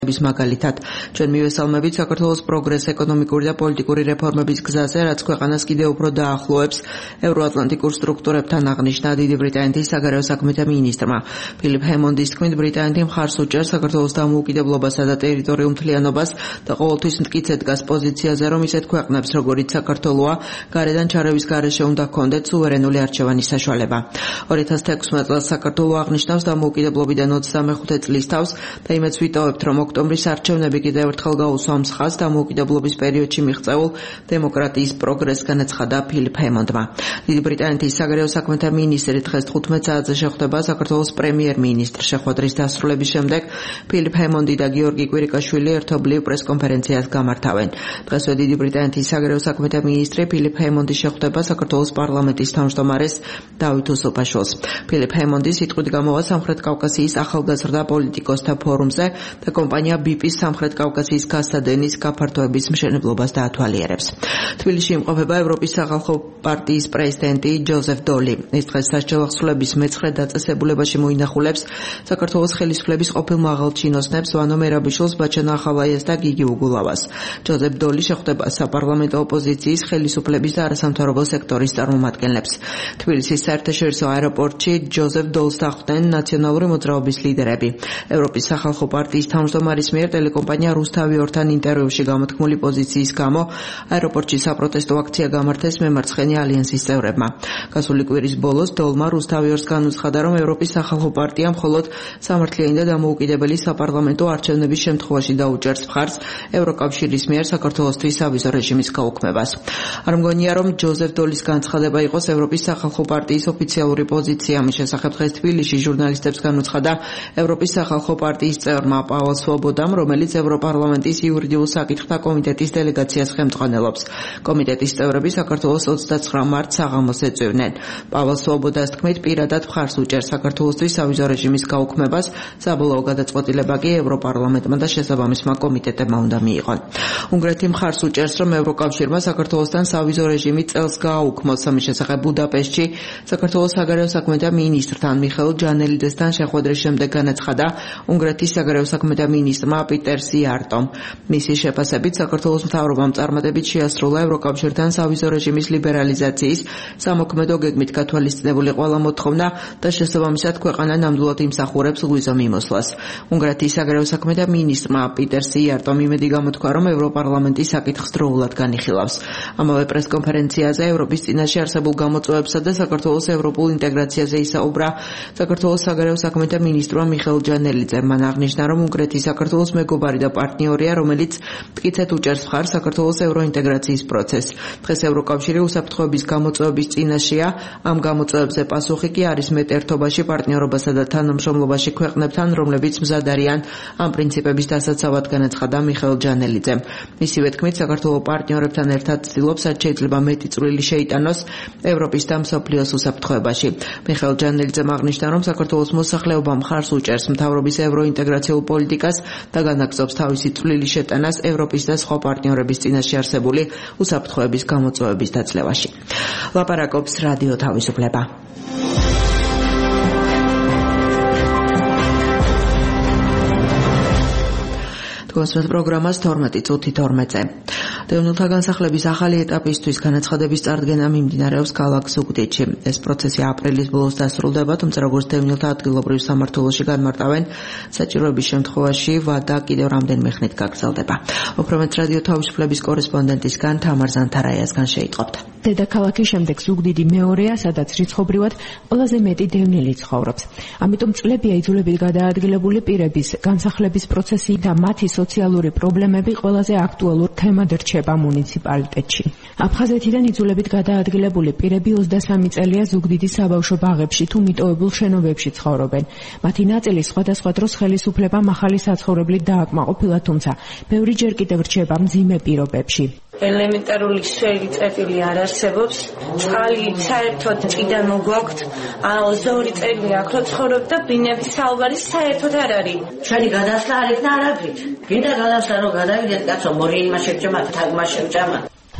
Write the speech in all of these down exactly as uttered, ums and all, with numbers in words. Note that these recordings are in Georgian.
მაგალითად, ჩვენ მივესალმებით საქართველოს პროგრეს ეკონომიკური და პოლიტიკური რეფორმების გზაზე, რაც ქვეყანას კიდევ უფრო დაახლოებს ევროატლანტიკურ სტრუქტურებთან, აღნიშნა დიდი ბრიტანეთის საგარეო საქმეთა მინისტრმა. ფილიპ ჰემონდის თქმით, ბრიტანეთი მხარს უჭერს საქართველოს დამოუკიდებლობასა და ტერიტორიულ მთლიანობას და ყოველთვის მტკიცედ დგას პოზიციაზე, რომ ისეთ ქვეყნებს, როგორიც საქართველოა, გარედან ჩარევის გარეშე უნდა ჰქონდეთ სუვერენული არჩევანის საშუალება. ორი ათას თექვსმეტ წელს საქართველო აღნიშნავს დამოუკიდებლობიდან ოცდამეხუთე წლის თავს და იმედს ვიტოვებთ, რომ ოქტომბრის არჩევნები კიდევ ერთხელ გაუსვამს ხაზს დამოუკიდებლობის პერიოდში მიღწეულ დემოკრატიის პროგრესს, განაცხადა ფილიპ ჰემონდმა. დიდი ბრიტანეთის საგარეო საქმეთა მინისტრი დღეს თხუთმეტ საათზე შეხვდება საქართველოს პრემიერ-მინისტრ შეხვედრის დასრულების შემდეგ ფილიპ ჰემონდი და გიორგი კვირიკაშვილი ერთობლივ პრესკონფერენციას გამართავენ. დღესვე დიდი ბრიტანეთის საგარეო საქმეთა მინისტრი ფილიპ ჰემონდი შეხვდება საქართველოს პარლამენტის თავმჯდომარეს დავით უსუპაშვილს. ფილიპ ჰემონდი სიტყვით გამოვა სამხრეთ კავკასიის ახალგაზრდა პოლიტიკოსთა ფორუმზე და კომპანია ბიპის სამხრეთ კავკასიის გასადენის გაფართოების მშენებლობას დაათვალიერებს. თბილისში იმყოფება ევროპის სახალხო პარტიის პრეზიდენტი ჯოზეფ დოლი. ის დღეს სასჯელ აღსრულების მეცხრე დაწესებულებაში მოინახულებს საქართველოს ხელისუფლების ყოფილ მაღალჩინოსნებს ვანო მერაბიშვილს, ბაჩანა ახალაიას და გიგი უგულავას. ჯოზეფ დოლი შეხვდება საპარლამენტო ოპოზიციის, ხელისუფლების და არასამთავრობო სექტორის წარმომადგენლებს. თბილისის საერთაშორისო აეროპორტში ჯოზეფ დოლს დახვდნენ ნაციონალური მოძრაობის ლიდერები. ევროპის სახალხო პარტიის თავმჯდომარის მიერ ტელეკომპანია რუსთავიორთან ინტერვიუში გამოთქმული პოზიციის გამო აეროპორტში საპროტესტო აქცია გამართეს მემარცხენე ალიანსის წევრებმა. გასული კვირის ბოლოს დოლმა რუსთავიორს განუცხადა, რომ ევროპის სახალხო პარტია მხოლოდ სამართლიანი და დამოუკიდებელი საპარლამენტო არჩევნების შემთხვევაში დაუჭერს მხარს ევროკავშირის მიერ საქართველოსთვის სავიზო რეჟიმის გაუქმებას. არ მგონია, რომ ჯოზეფ დოლის განცხადება იყოს ევროპის სახალხო პარტიის ოფიციალური პოზიცია. მის შესახებ დღეს თბილისში ჟურნალისტებს განუცხადა ევროპის სახალხო პარტიის წევრმა პავალ სვობოდამ, რომელიც ევროპარლამენტის იურიდიულ საკითხთა კომიტეტის დელეგაციას ხელმძღვანელობს. კომიტეტის წევრები საქართველოს ოცდაცხრა მარტს საღამოს ეწვივნენ. პავალ სვობოდას თქმით, პირადად მხარს უჭერს საქართველოსთვის სავიზო რეჟიმის გაუქმებას, საბოლოო გადაწყვეტილება კი ევროპარლამენტმა და შესაბამისმა კომიტეტებმა უნდა მიიღონ. უნგრეთი მხარს უჭერს, რომ ევროკავშირმა საქართველოსთან სავიზო რეჟიმი წელს გააუქმოს. ამის შესახებ ბუდაპეშტში საქართველოს საგარეო საქმეთა მინისტრთან მიხეილ ჯანელიძესთან შეხვედრის შემდეგ განაცხადა უნგრეთის საგარეო საქმეთა მინისტრმა პიტერ სიარტომ. მისი შეფასებით საქართველოს მთავრობამ წარმატებით შეასრულა ევროკავშირთან სავიზო რეჟიმის ლიბერალიზაციის სამოქმედო გეგმით გათვალისწინებული ყველა მოთხოვნა და შესაბამისად ქვეყანა ნამდვილად იმსახურებს ლუიზო მიმოსვლას. უნგრეთის საგარეო საქმეთა მინისტრმა პიტერ სიარტომ იმედი გამოთქვა, რომ ევროპარლამენტი საკითხს დროულად განიხილავს. ამავე პრესკონფერენციაზე ევროპის წინაშე არსებულ გამოწვევებსა და საქართველოს ევროპულ ინტეგრაციაზე ისაუბრა საქართველოს საგარეო საქმეთა მინისტრმა მიხეილ ჯანელიძემ. მან აღნიშნა, რომ უნგრეთი საქართველოს მეგობარი და პარტნიორია, რომელიც მტკიცედ უჭერს მხარს საქართველოს ევროინტეგრაციის პროცესს. დღეს ევროკავშირი უსაფრთხოების გამოწვევების წინაშეა. ამ გამოწვევებზე პასუხი კი არის მეტ ერთობაში, პარტნიორობასა და თანამშრომლობაში ქვეყნებთან, რომლებიც მზად არიან ამ პრინციპების დასაცავად, განაცხადა მიხეილ ჯანელიძემ. მისივე თქმით, საქართველოს პარტნიორებთან ერთად ცდილობს, რაც შეიძლება მეტი წვლილი შეიტანოს ევროპის და მსოფლიოს უსაფრთხოებაში. მიხეილ ჯანელიძემ აღნიშნა, რომ საქართველოს მოსახლეობა მხარს უჭერს მთავრობის ევროინტეგრაციულ პოლიტიკას და განაგრძობს თავისი წვლილი შეტანას ევროპის და სხვა პარტნიორების წინაშე არსებული უსაფრთხოების გამოწვევების დაძლევაში. ლაპარაკობს რადიო თავისუფლება. თქვენს პროგრამას თორმეტი წუთი თორმეტზე. დევნილთა განსახლების ახალი ეტაპისთვის განაცხადების წარდგენა მიმდინარეობს ქალაქ ზუგდიდში. ეს პროცესი აპრილის ბოლოს დასრულდება, თუმცა როგორც დევნილთა ადგილობრივ სამმართველოში განმარტავენ, საჭიროების შემთხვევაში ვადა კიდევ რამდენიმე ხნით გაგრძელდება. უფრო მეტ რადიო თავისუფლების კორესპონდენტისგან თამარ ზანთარაიასგან შეიტყობთ. დედაქალაქის შემდეგ ზუგდიდი მეორეა, სადაც რიცხობრივად ყველაზე მეტი დევნილი ცხოვრობს. ამიტომ წლებია იძულებით გადაადგილებული პირების განსახლების პროცესი და მათი სოციალური პრობლემები ყველაზე აქტუალურ თემად რჩება მუნიციპალიტეტში. აფხაზეთიდან იძულებით გადაადგილებული პირები ოცდასამი წელია ზუგდიდის საბავშვო ბაღებში თუ მიტოვებულ შენობებში ცხოვრობენ. მათი ნაწილი სხვადასხვა დროს ხელისუფლებამ ახალი საცხოვრებლით დააკმაყოფილა, თუმცა ბევრი ჯერ კიდევ რჩება მძიმე პირობებში. ელემენტარული სველი წერტილი არ არსებობს. წყალი საერთოდ ჭიდან მოგვაქვთ. ორი წელი აქ რო ცხოვრობ და ბინების საუბარი საერთოდ არ არის. ჩვენი გადასვლა არ იქნა არაფრით. გინდა გადასვლა რომ გადავიდეთ, კაცო, მორინმა შევჭამათ, თაგმა შევჭამათ.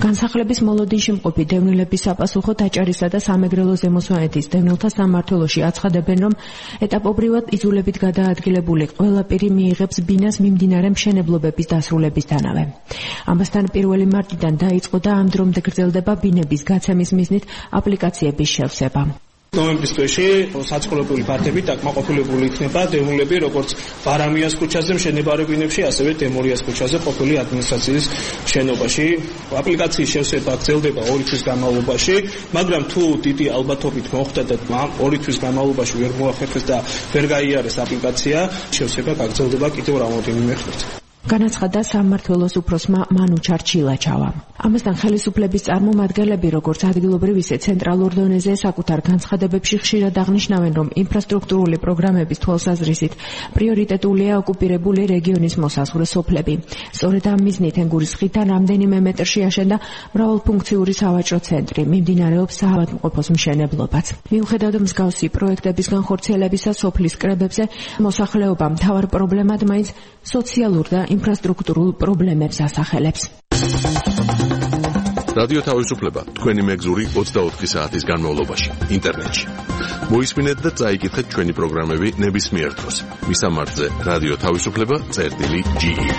განსახლების მოლოდინში მყოფი დევნილების საპასუხო დაჭერისა და სამეგრელო ზემოსვანეთის დევნილთა სამმართველოში აცხადებენ, რომ ეტაპობრივად იძულებით გადაადგილებული ყველა პირი მიიღებს ბინას მიმდინარე მშენებლობების დასრულებისთანავე. ამასთან პირველი მარტიდან დაიწყო და ამ დრომდე გრძელდება ბინების გაცემის მიზნით აპლიკაციების შევსება. ნოემბრის თვეში საცხოვრებელი ფართებით აკმაყოფილებული იქნება დევნილები როგორც ბარამიას ქუჩაზე მშენებარე ბინებში, ასევე დემორიას ქუჩაზე ყოფილი ადმინისტრაციის შენობაში. აპლიკაციის შევსება გრძელდება ორი თვის განმავლობაში, მაგრამ თუ დიდი ალბათობით მოხდა და ორი თვის განმავლობაში ვერ მოახერხეს და ვერ გაიარეს აპლიკაცია, შევსება გაგრძელდება კიდევ რამოდენიმე ხნით. განაცხადა სამმართველოს უფროსმა მანუ ჩარჩილაჩავა. ამასთან ხელისუფლების წარმომადგენლები როგორც ადგილობრივ ისე ცენტრალურ დონეზე საკუთარ განცხადებებში ხშირად აღნიშნავენ, რომ ინფრასტრუქტურული პროგრამების თვალსაზრისით პრიორიტეტულია ოკუპირებული რეგიონის მოსაზღვრე სოფლები. სწორედ ამ მიზნით ენგურის ხიდთან რამდენიმე მეტრში აშენდა მრავალფუნქციური სავაჭრო ცენტრი, მიმდინარეობს საავადმყოფოს მშენებლობაც. მიუხედავად მსგავსი პროექტების განხორციელებისა სოფლის კრებებზე, მოსახლეობა მთავარ პრობლემად მაინც სოციალურ და ინფრასტრუქტურულ პრობლემებს ასახელებს. რადიო თავისუფლება თქვენი მეგზური ოცდაოთხი საათის განმავლობაში ინტერნეტში. მოისმინეთ და წაიკითხეთ ჩვენი პროგრამები ნებისმიერ დროს. მისამართზე რადიო თავისუფლება წერტილი ჯი ი.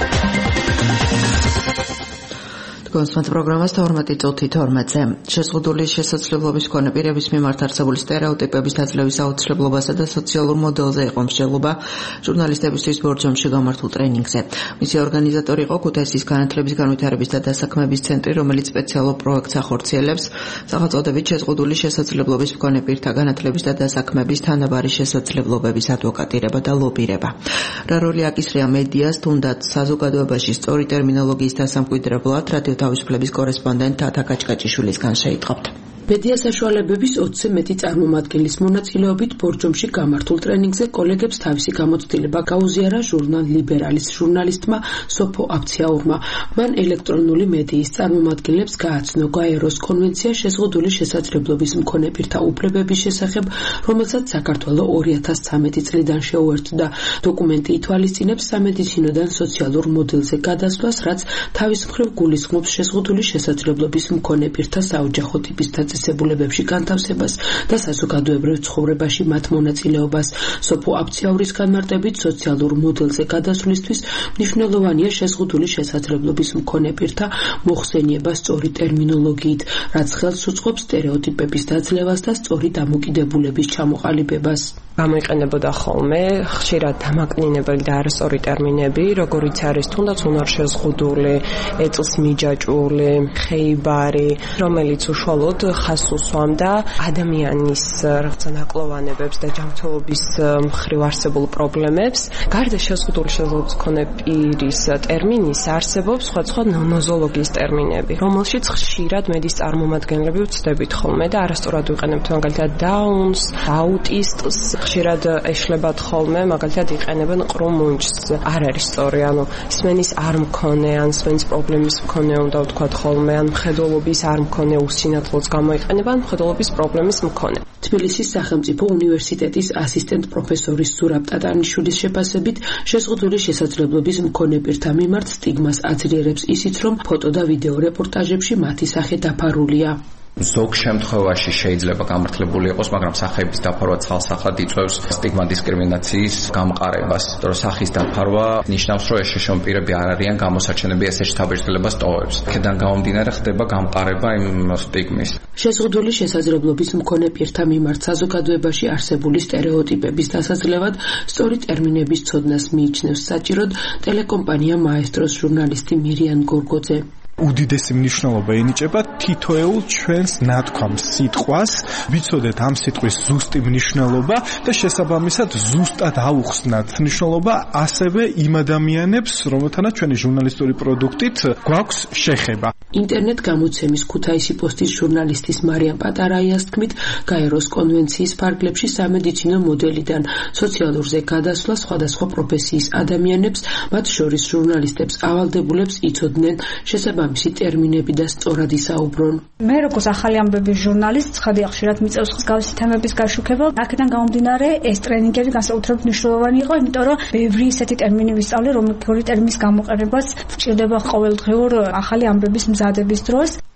კონსტანტ პროგრამას თორმეტი წუთი თორმეტზე. შეზღუდული შესაძლებლობის მქონე პირების მიმართ არსებული სტერეოტიპების დაძლევის აუცილებლობასა და სოციალურ მოდელზე იყო მსჯელობა ჟურნალისტებისთვის ბორჯომში გამართულ ტრენინგზე. მისი ორგანიზატორი იყო ქუთაისის განათლების განვითარების და დასაქმების ცენტრი, რომელიც სპეციალურ პროექტს ახორციელებს სახელწოდებით შეზღუდული შესაძლებლობის მქონე პირთა განათლების და დასაქმების თანაბარი შესაძლებლობების ადვოკატირება და ლობირება. რა როლი აკისრია მედიას, თუნდაც საზოგადოებაში სწორი ტერმინოლოგიის დასამკვიდრებლად, რადიო თავისუფლების კორესპონდენტ თათა კაჭკაჭიშვილისგან შეიტყობთ. მედია საშუალებების ოცზე მეტი წარმომადგენლის მონაწილეობით ბორჯომში გამართულ ტრენინგზე კოლეგებს თავისი გამოცდილება გაუზიარა ჟურნალ ლიბერალის ჟურნალისტმა სოფო აფციაურმა. მან ელექტრონული მედიის წარმომადგენლებს გააცნო გაეროს კონვენცია შეზღუდული შესაძლებლობის მქონე პირთა უფლებების შესახებ, რომელსაც საქართველო ორი ათას ცხრამეტი წლიდან შეუერთდა. დოკუმენტი ითვალისწინებს სამედიცინოდან სოციალურ მოდელზე გადასვლას, რაც თავის მხრივ გულისხმობს შეზღუდული შესაძლებლობის მქონე პირთა საოჯახო ტიპის დაწესებულებებში განთავსებას და საზოგადოებრივ ცხოვრებაში მათ მონაწილეობას. სოფო აფციაურის განმარტებით სოციალურ მოდელზე გადასვლისთვის მნიშვნელოვანია შეზღუდული შესაძლებლობის მქონე პირთა მოხსენება სწორი ტერმინოლოგიით, რაც ხელს უწყობს სტერეოტიპების დაძლევას და სწორი დამოკიდებულების ჩამოყალიბებას. გამოიყენებოდა ხოლმე ხშირად დამაკნინებელი და არასწორი ტერმინები, როგორიც არის თუნდაც უნარშეზღუდული, ეწლს მიჯაჭვული, ხეიბარი, რომელიც უშუალოდ ხაზს უსვამდა ადამიანის რაღაცა ნაკლოვანებებს და ჯანმრთელობის მხრივ არსებულ პრობლემებს. გარდა შეზღუდული შესაძლებლობის მქონე პირის ტერმინის არსებობს სხვადასხვა ნოზოლოგიის ტერმინები, რომელშიც ხშირად მედიის წარმომადგენლები ვწდებით ხოლმე და არასწორად ვიყენებთ მაგალითად დაუნს, აუტისტს, ხშირად ეშლებათ ხოლმე, მაგალითად იყენებენ ყრუ-მუნჯს. არ არის სწორი, ანუ სმენის არ მქონე, ან სმენის პრობლემის მქონე უნდა ვთქვათ ხოლმე, ან მხედველობის არ მქონე უსინათლოც გამოიყენება, ან მხედველობის პრობლემის მქონე. თბილისის სახელმწიფო უნივერსიტეტის ასისტენტ პროფესორის ზურაბ ტატანიშვილის შეფასებით, შეზღუდული შესაძლებლობის მქონე პირთა მიმართ სტიგმას აძლიერებს ისიც, რომ ფოტო და ვიდეო რეპორტაჟებში მათი სახე დაფარულია. ზოგ შემთხვევაში შეიძლება გამართლებული იყოს, მაგრამ სახეების დაფარვა ცალსახად იწვევს სტიგმა დისკრიმინაციის გამყარებას. რომ სახის დაფარვა ნიშნავს, რომ ეს შეშმო პირები არ არიან გამოსაჩენები ესეთი დაბეჭდილებას ტოვებს. აქედან გამომდინარე ხდება გამყარება იმ სტიგმის. შეზღუდული შესაძლებლობის მქონე პირთა მიმართ საზოგადოებაში არსებული სტერეოტიპების დასაძლევად სწორი ტერმინების ცოდნას მიიჩნევს საჭიროდ ტელეკომპანია მაესტროს ჟურნალისტი მირიან გორგოძე. უდიდესი მნიშვნელობა ენიჭება თითოეულ ჩვენს ნათქვამს სიტყვას, ვიცოდეთ ამ სიტყვის ზუსტი მნიშვნელობა და შესაბამისად ზუსტად აუხსნათ მნიშვნელობა ასევე იმ ადამიანებს, რომელთანაც ჩვენი ჟურნალისტური პროდუქტით გვაქვს შეხება. ინტერნეტ გამოცემის ქუთაისი პოსტის ჟურნალისტის მარიამ პატარაიას თქმით, გაეროს კონვენციის ფარგლებში სამედიცინო მოდელიდან სოციალურზე გადასვლა სხვადასხვა პროფესიის ადამიანებს, მათ შორის ჟურნალისტებს ავალდებულებს იცოდნენ შესაბამისი ტერმინები და სწორად ისაუბრონ. მე როგორც ახალი ამბების ჟურნალისტ ხადია ხშირად მიწევს მსგავსი თემების გაშუქება. აქედან გამომდინარე ეს ტრენინგები განსაკუთრებით მნიშვნელოვანი იყო, იმიტომ რომ ბევრი ისეთი ტერმინი ვისწავლე, რომელი ტერმინის გამოყენებას გვჭირდება ყოველდღიურ ახალი ამბების მზადების დროს.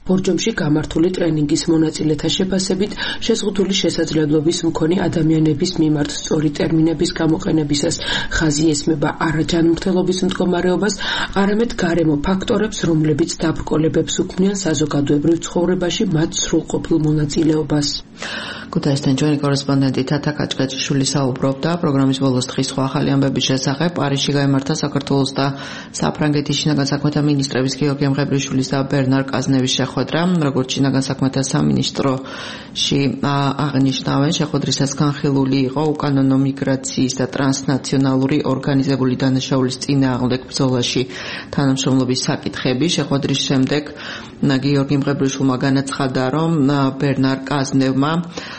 ბორჯომში გამართული ტრენინგის მონაწილეთა შეფასებით შეზღუდული შესაძლებლობის მქონე ადამიანების მიმართ სწორი ტერმინების გამოყენებისას ხაზი ესმება არა ჯანმრთელობის მდგომარეობას, არამედ გარემო ფაქტორებს, რომლებიც დაბრკოლებებს უქმნიან საზოგადოებრივ ცხოვრებაში მათ სრულყოფილ მონაწილეობას. ქუთაისთან ჩვენი კორესპონდენტი თათა კაჭკაჭიშვილი საუბრობდა პროგრამის ბოლოს დღის სხვა ახალი ამბების შესახებ. პარიზში გაიმართა საქართველოს და საფრანგეთის შინაგან საქმეთა მინისტრების გიორგი ამღებრიშვილის და ბერნარ კაზნევის შეხვედრა. როგორც შინაგან საქმეთა სამინისტროში აღნიშნავენ, შეხვედრისას განხილული იყო უკანონო მიგრაციის და ტრანსნაციონალური ორგანიზებული დანაშაულის წინააღმდეგ ბრძოლაში თანამშრომლობის საკითხები. შეხვედრის შემდეგ გიორგი ამღებრიშვილმა განაცხადა, რომ ბერნარ კაზნევმა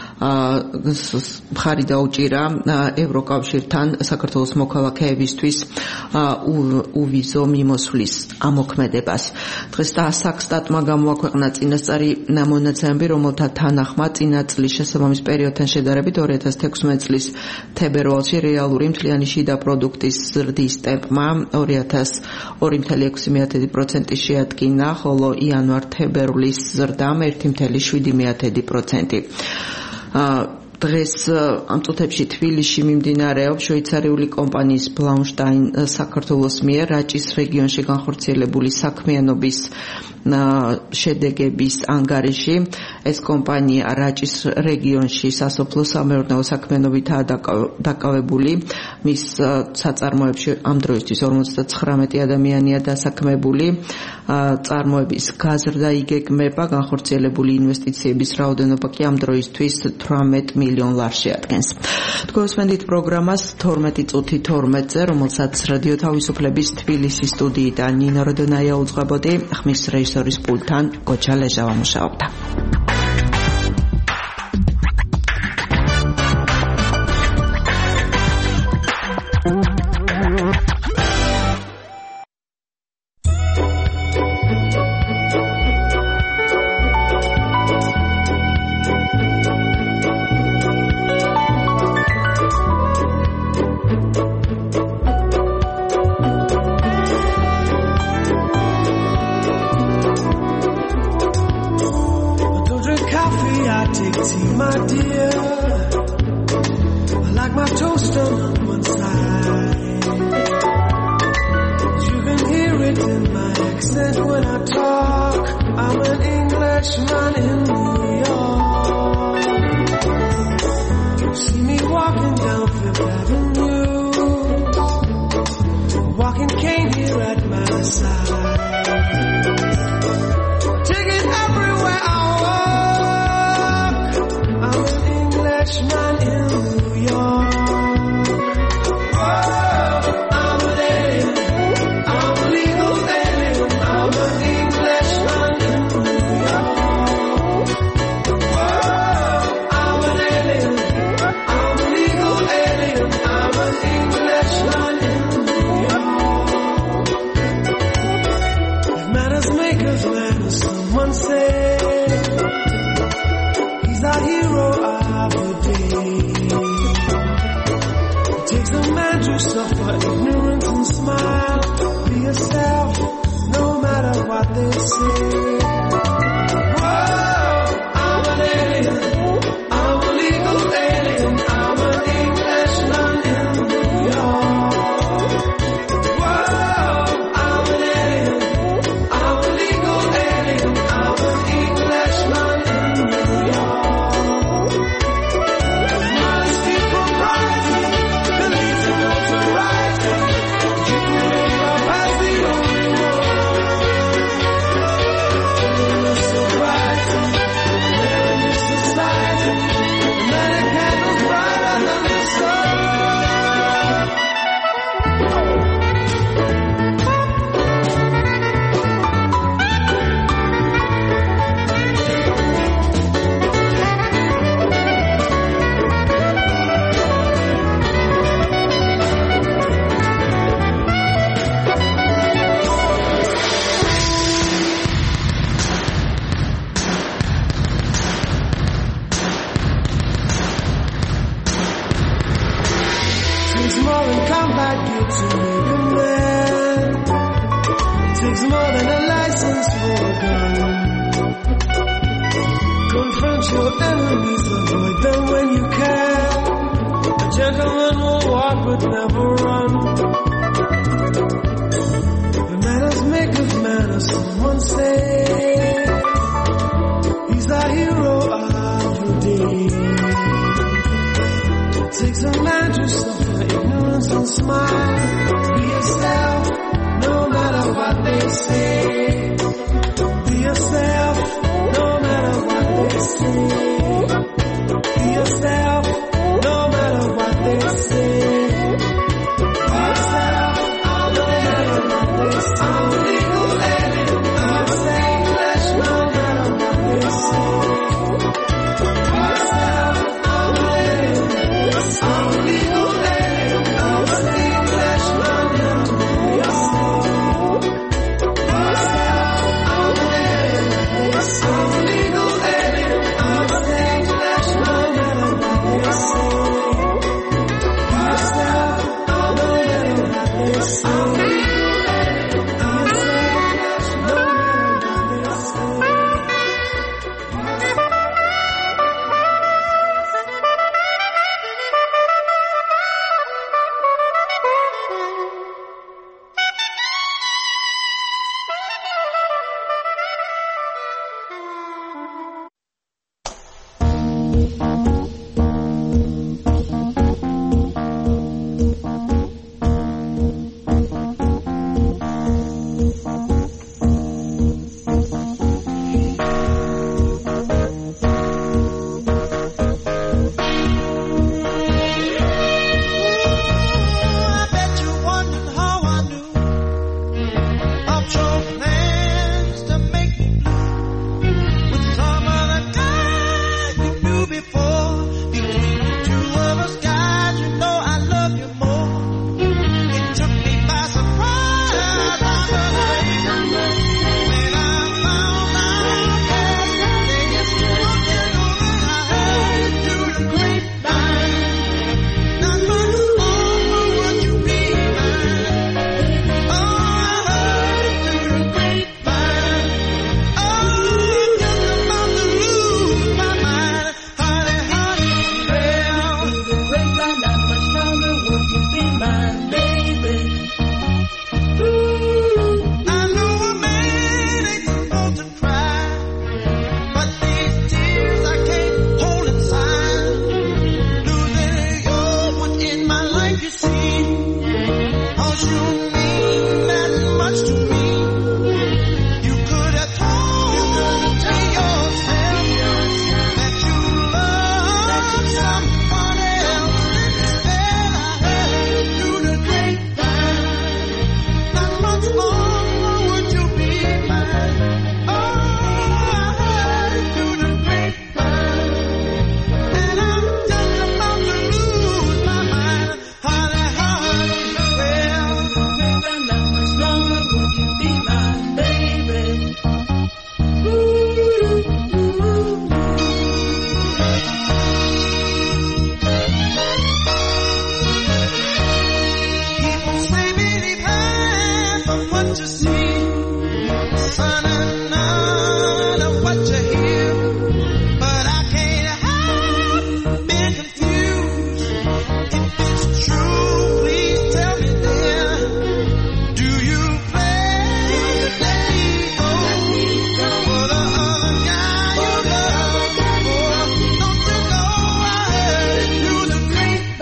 მხარი დაუჭირა ევროკავშირთან საქართველოს მოქალაქეებისთვის უვიზო მიმოსვლის ამოქმედებას. დღეს საქსტატმა გამოაქვეყნა წინასწარი მონაცემები, რომელთა თანახმად წინა წლის შესაბამის პერიოდთან შედარებით ორი ათას თექვსმეტ წლის თებერვალში რეალური მთლიანი შიდა პროდუქტის ზრდის ტემპმა ორი ათას ორი კoma ექვსი პროცენტი შეადგინა, ხოლო იანვარ-თებერვლის ზრდამ ერთი კoma შვიდი პროცენტი. დღეს ამ წუთებში თბილისში მიმდინარეობს შვეიცარიული კომპანიის ბლაუნშტაინ საქართველოს მიერ რაჭის რეგიონში განხორციელებული საქმიანობის შედეგების ანგარიში. ეს კომპანია რაჭის რეგიონში სასოფლო-სამეურნეო საქმიანობითაა დაკავებული. მის საწარმოებში ამ დროისთვის ორმოცდათხრამეტი ადამიანია დასაქმებული. წარმოების გაზრდა იგეგმება, განხორციელებული ინვესტიციების რაოდენობა კი ამ დროისთვის თვრამეტ მილიონ ლარს შეადგენს. თქვენ უსმენთ პროგრამას თორმეტი წუთი თორმეტზე, რომელსაც რადიო თავისუფლების თბილისის სტუდიიდან ნინო როდონაია უძღვებოდი, ხმის რეჟისორის პულტთან გოჩა ლეჟავა მუშაობდა. would never run. The manners make us manners, someone say. He's a hero of the day. It takes a man to suffer ignorance and smile. Be yourself, no matter what they say. Be yourself, no matter what they say. Be yourself, no matter what they say. Be yourself, no matter what they say. I'm legal and I'm saying flesh, no matter what they say. Be yourself, I'm legal and I'm saying flesh, no matter what they say. Be yourself, I'm legal and I'm saying flesh, no matter what they say.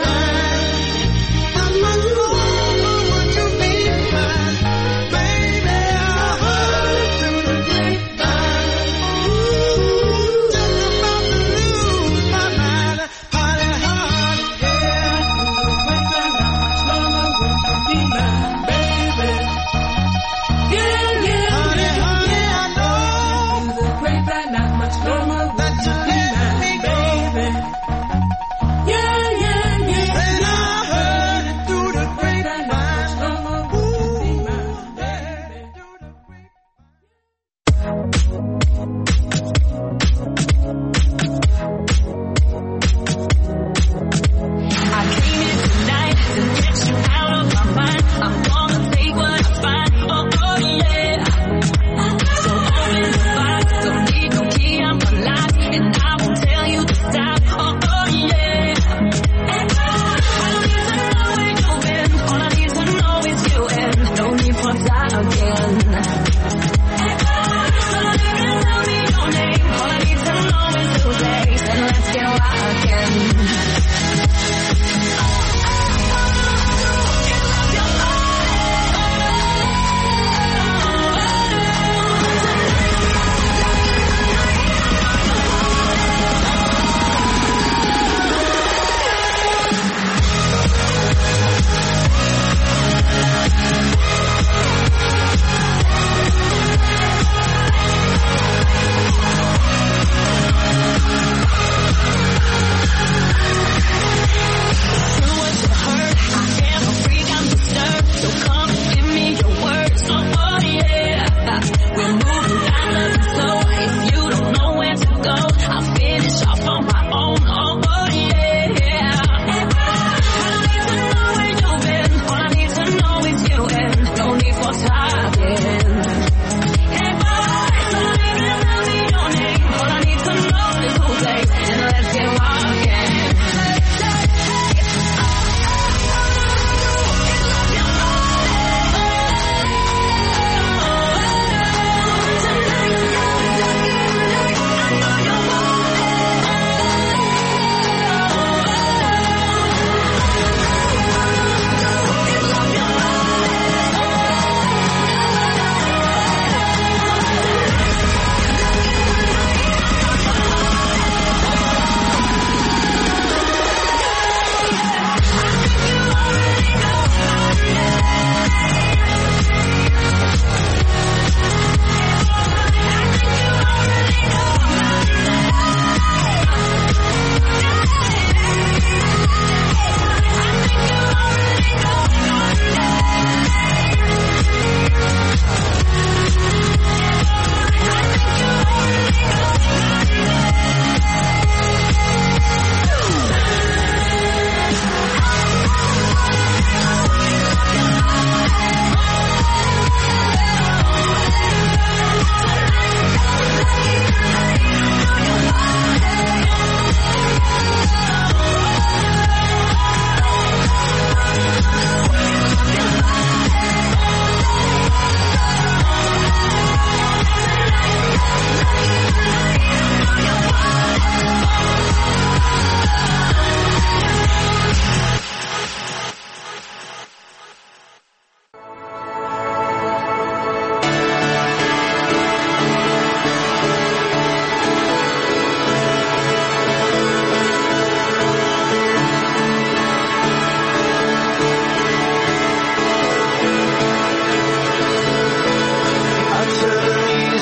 Baby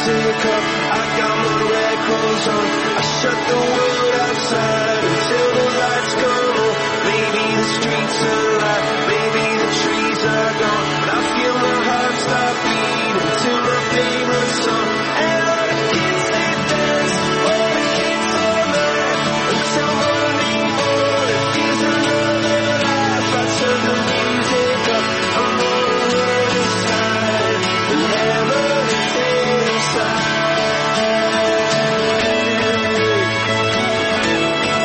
music up, I got my records on. I shut the world outside until the lights come on. Maybe the streets are alive, maybe the trees are gone, but I feel my heart stop beating to my favorite song. And all the kids they dance, all the kids all night until morning morning. Here's another life. I turn the music up, I'm on the other side, and never inside.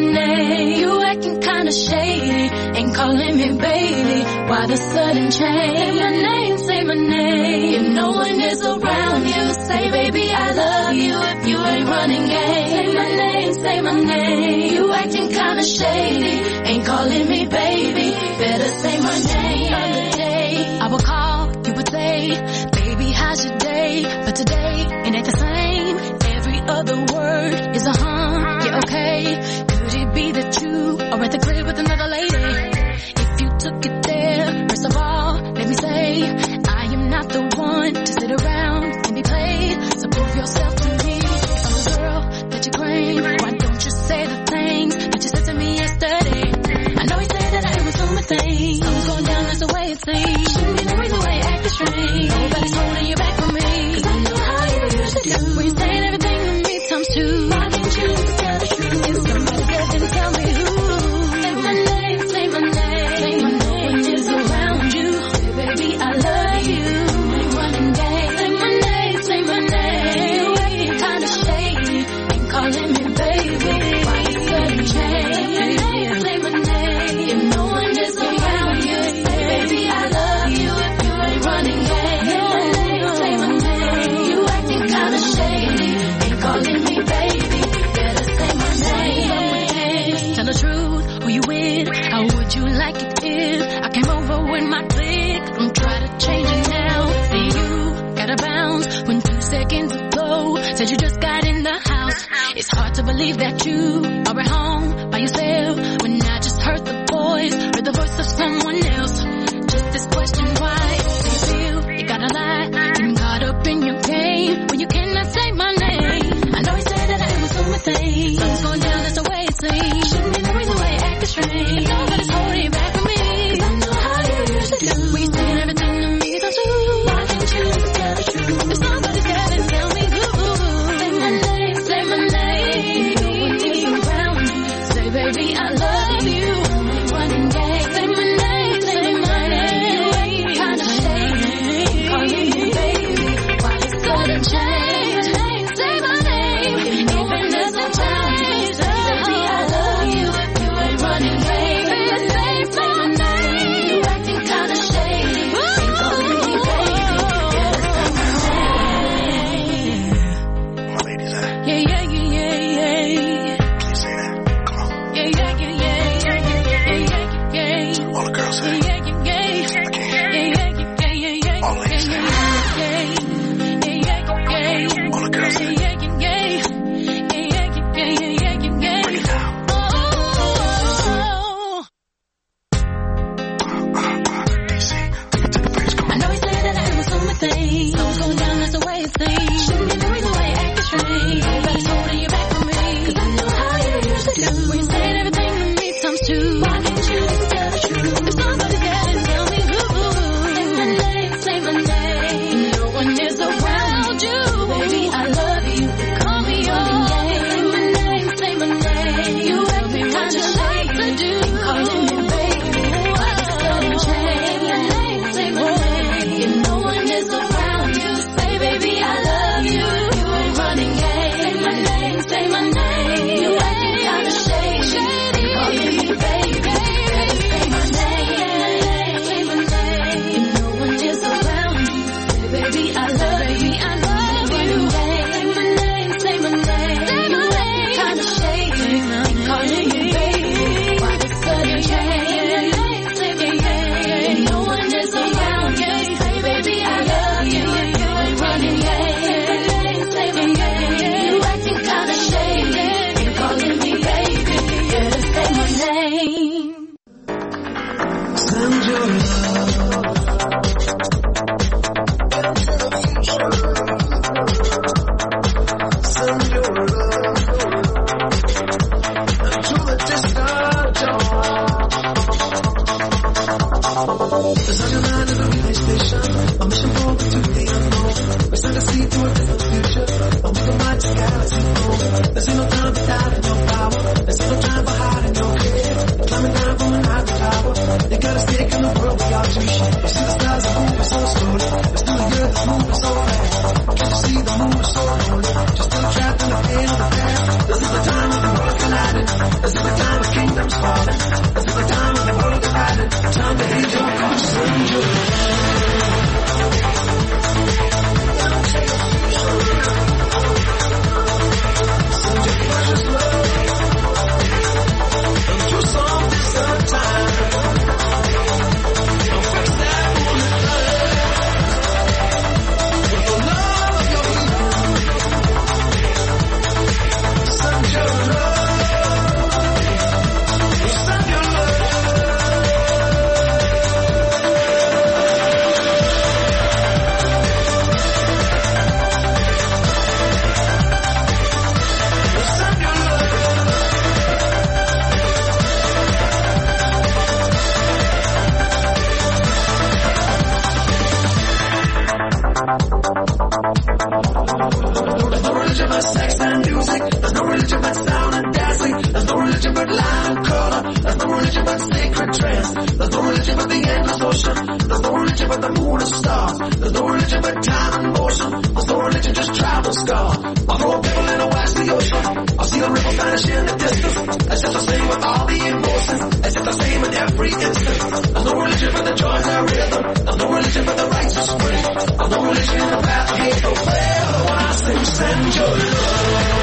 name. You acting kinda shady, ain't calling me baby. Why the sudden change? Say my name, say my name. If no one is around you, say baby I love you. If you ain't running game, say my name, say my name. You acting kinda shady, ain't calling me baby. Better say my name. The other day I would call, you would say, baby how's your day? But today it ain't the same. Every other word is a huh, yeah okay. Could it be that you are at the crib with another lady? If you took it there, first of all, let me say, I am not the one to sit around and be played. So prove yourself to me. If I'm the girl that you claim, why don't you say the things that you said to me yesterday? I know you said that I was doing my thing. I'm going down, that's the way it seems. Shouldn't be the reason why you acting strange. Nobody's holding you back from me, cause I know how you used to do. When you saying everything to me times two, why didn't you tell the truth? If somebody else didn't tell me who. Say my name, say my name. Say my name is around you. Say baby I love you. Ain't running game. Say my name, say my name. You acting kinda shady, ain't calling me baby. Why you sudden change? Say my name, say my name. If no one is around you, say baby I love you. If you ain't running game. Say my name, say my name. You acting kinda shady, ain't calling me baby. Better say my name. Tell the truth, who you with? How would you like it if I came over with my clique? Don't try to change it now. See you gotta bounce when two seconds ago said you just got in the house. It's hard to believe that you are at home by yourself when I just heard the voice, heard the voice of someone else. Just this question, why do you feel you gotta lie? Getting caught up in your game when you cannot say my name. I know he said that I was doing my thing. Something's going down, that's the way it seems. Shouldn't be the reason why you acting strange. Nobody's holding you back from me, cause I know how you used to do. When you saying everything to me times two, why didn't you tell the truth? If somebody's got it, tell me who. Say my name, say my name. No one is around you. Say baby I love you. Ain't running game. Say my name, say my name. You ain't kinda shady, calling me baby. Why you sudden change? Say my name, even if it change. Say baby I love you. If you ain't running game, say my name, say my name. You acting kinda shady, ain't calling me baby. Better say my name. My ladies, eh? Yeah, yeah, yeah, yeah, yeah. Can you say that? Come on. Yeah, yeah, yeah, yeah, yeah, yeah, yeah, yeah. All the girls say Yeah, yeah, yeah, yeah. I can't Yeah, hear yeah, yeah, yeah, yeah, yeah. All the ladies say Yeah, yeah, yeah, yeah. All the girls say Yeah, yeah, yeah. Yeah, yeah, yeah, yeah, yeah, yeah. Break it down. Oh. D C, take it to the bridge, come I on. know he said that I was doing my thing. Something's going down, that's the way it seems. Shouldn't be the reason why you acting strange. Nobody's holding you back from me, cause I know how you used to do. When you saying everything to me times two, why didn't you tell the truth? If somebody's got it, tell me who. Say my name, say my name. No one is around you. Baby, I love you. Call me on. Say my name, say my name. You acting kinda like to do. Calling me baby. Why you sudden change? Say my name, say my name. If no one is around you, say baby I love you. You ain't running game. Say my name, say my name. You acting kinda shady, calling me baby. Better say my name, say my name. If no one is around you, say baby I love you. I love you. Say my name, say my name. You acting kinda shady, calling me baby. Why the sudden change? Say my name. If no one is around you, say baby I love you. You ain't running game. Say my name. You acting kinda shady, calling me baby. Better say my name. Send your love. Send your love to the distant shore. There's on your mind is a relay station, a mission forward to the unknown. We send a seed to a different future, and we can mind to galaxy home. There's ain't no time for doubting your power. There's ain't no time for hiding your fear. Climbing down from an ivory tower, you gotta stick in the world we are to share. You see the stars are moving so slowly, but still the earth is moving so fast. Can't you see the moon is so lonely? Just still trapped in the pain of the past. This is the time of the world colliding. This is the time. religion but sound and dancing. There's no religion but line and color. There's no religion but sacred trance. There's no religion but the endless ocean. There's no religion but the moon and stars. There's no religion but time and motion. There's no religion, just travel scars. I'll throw a pebble in a waxy ocean. I'll see the river vanish in the distance. It's just the same with all the emotions. It's just the same in every instant. There's no religion but the joy and the rhythm. There's no religion but the righteous spring. There's no religion in the path of hate. But where the one sing, send your love.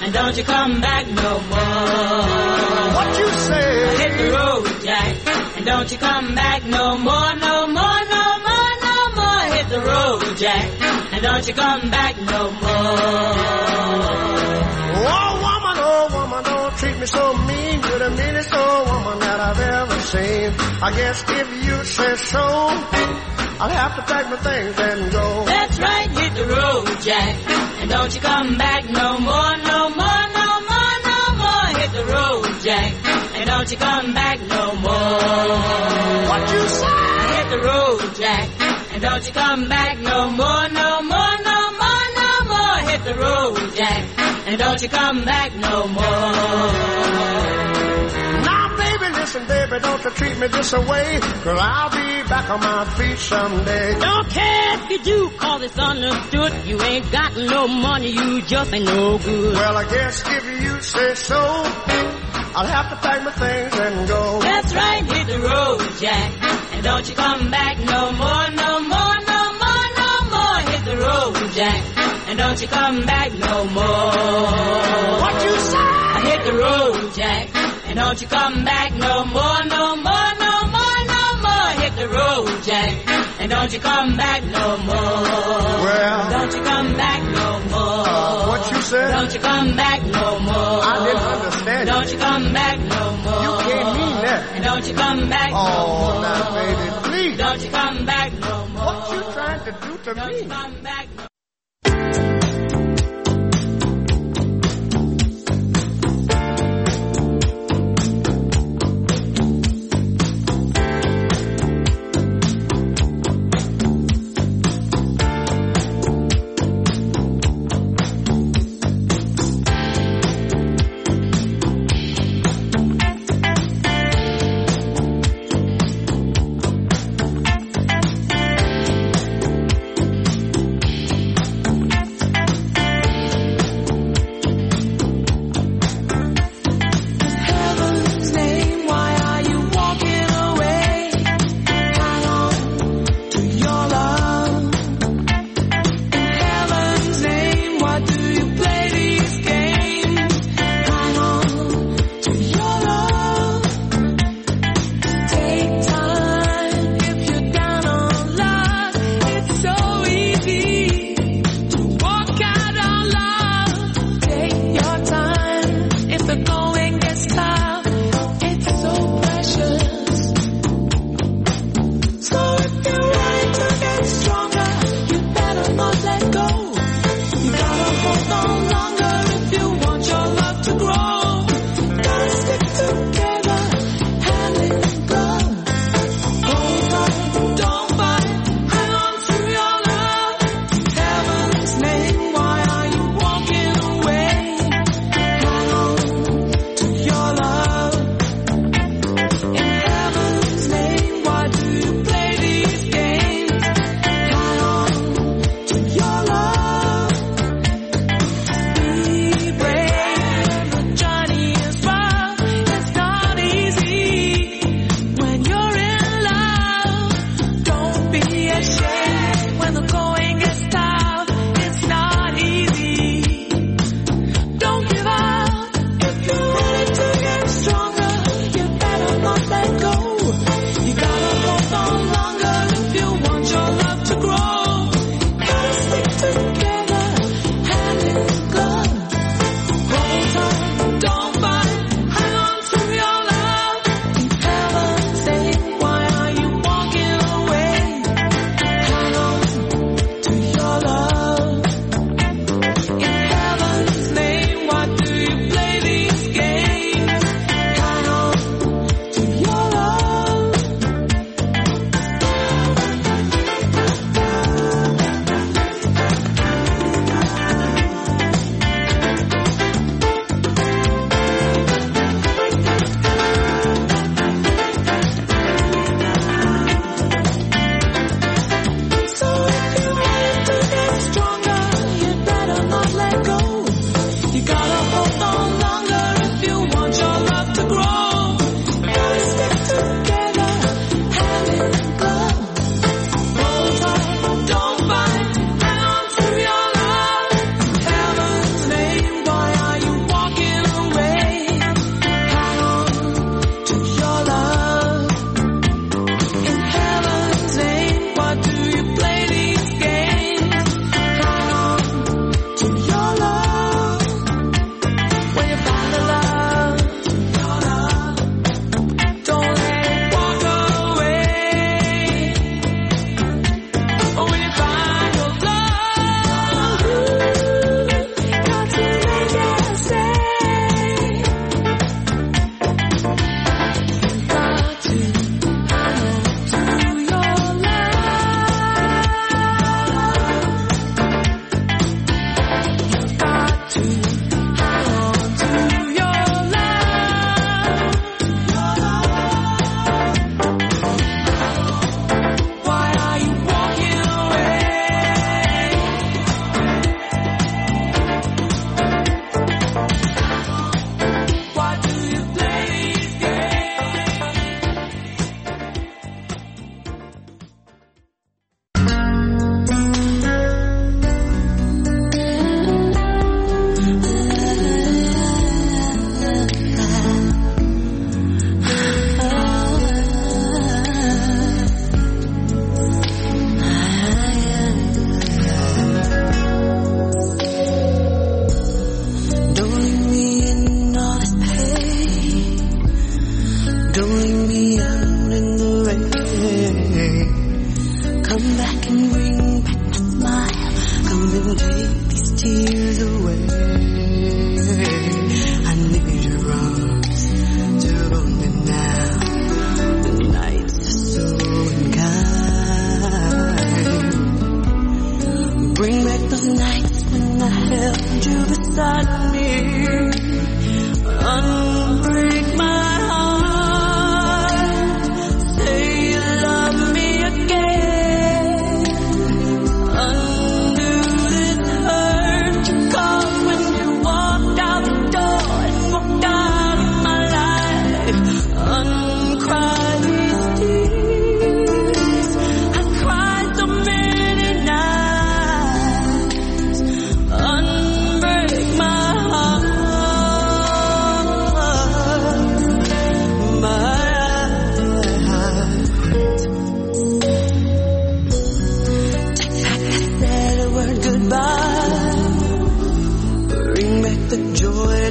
and don't you come back no more. What you say? Hit the road, Jack, and don't you come back no more, no more, no more, no more. Hit the road, Jack, and don't you come back no more. Oh woman, oh woman, don't treat me so mean. You're the meanest old woman that I've ever seen. I guess if you say so, I'll have to pack my things and go. That's right, hit the road, Jack, and don't you come back no more, no more, no more, no more. Hit the road, Jack, and don't you come back no more. What you say? Hit the road, Jack, and don't you come back no more, no more, no more, no more. Hit the road, Jack, and don't you come back no more. Now, baby, listen, baby, don't you treat me this away, 'cause I'll be back on my feet someday. Don't care if you do, 'cause it's understood. You ain't got no money, you just ain't no good. Well, I guess if you say so, I'll have to pack my things and go. That's right, hit the road, Jack, and don't you come back no more, no more, no more, no more. Hit the road, Jack, and don't you come back no more. What you say? Hit the road, Jack, and don't you come back no more, no more, no more, no more. Hit the road, Jack, and don't you come back no more. Well, don't you come back no more. Uh, what you said? Don't you come back no more. I didn't understand. Don't you come back no more. You can't mean that. And don't you come back oh, no more. Oh, now, baby, please. Don't you come back no more. What you trying to do to don't me? You come back no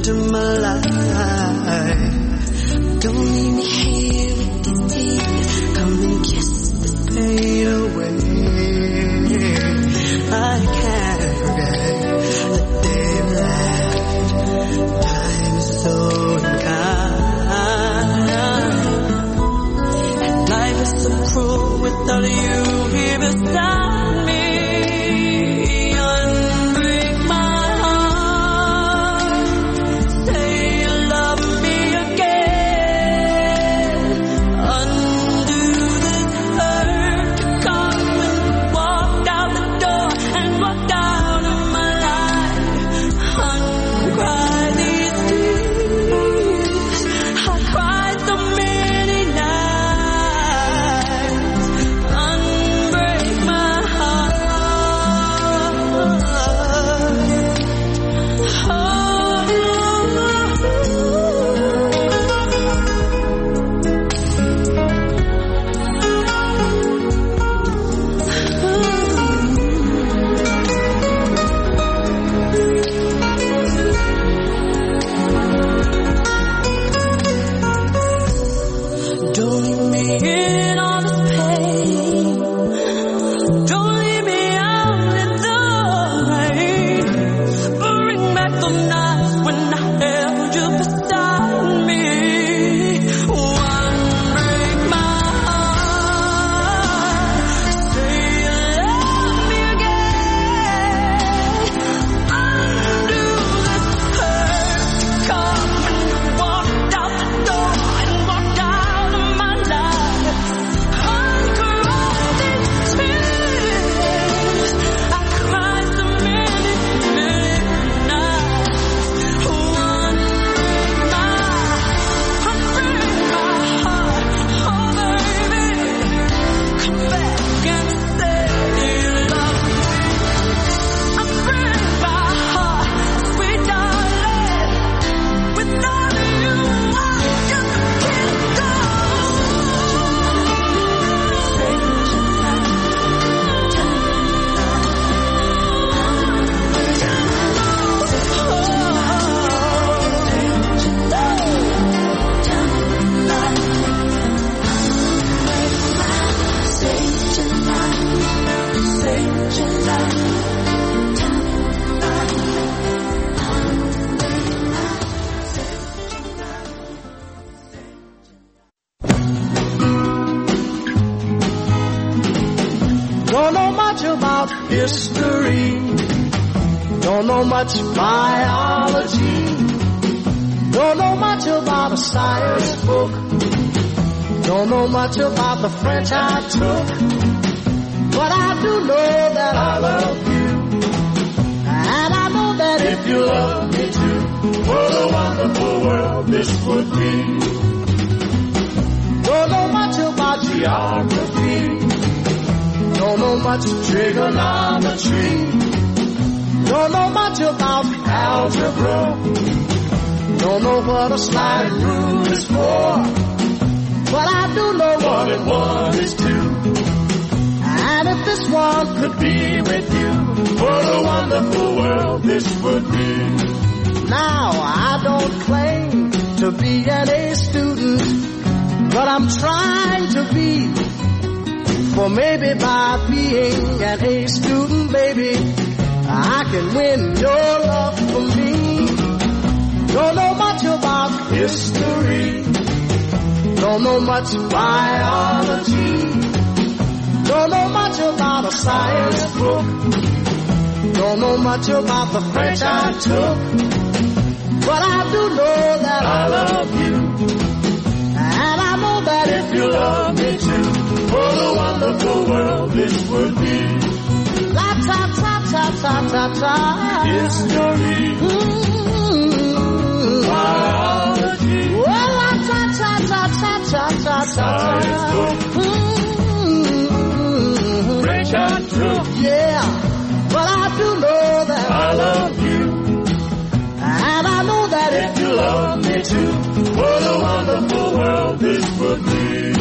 into my life. Don't leave me here with these tears. Come and kiss this pain away. I can't forget the day we left. Time is so unkind, and life is so cruel without you here beside me. Unbreak my heart. Say you love me again. Undo this hurt. Come and walk out the door and walk out of my life. Uncry these tears. I cried so many nights. Unbreak my heart. Don't leave me in all this pain. Don't leave me out in the rain. Bring back the nights when I held you beside me. One break my heart. Say you love me again. Undo this hurt. Come and walk out the door and walk out of my life. Uncry these tears. I cried so many, many nights. One break my, one break my heart. Oh baby, come back and say you love me. Unbreak my heart, sweet darling. Without you, I just can't go. Don't know much about history. Don't know much biology. Don't know much about a science book. Don't know much about the French I took. But I do know that I love you. And I know that if you love me too, what a wonderful world this would be. Don't know much about geography. Don't know much trigonometry. Don't know much about algebra. Don't know what a slide rule is for. But I do know one and one is two. And if this one could be with you, what a wonderful world this would be. Now I don't claim to be an A student, but I'm trying to be. For maybe by being an A student, baby, I can win your love for me. Don't know much about history. Don't know much biology. Don't know much about a science book. Don't know much about the French I took. But I do know that I love you. And I know that if you love me too, what a wonderful world this would be. La ta ta ta ta ta ta. History. Mm-hmm. Biology. Well, la ta ta ta ta ta ta ta. Science book. Mm-hmm. French I took. Yeah, but I do know that I love you. And I know that if you love me too, what a wonderful world this would be.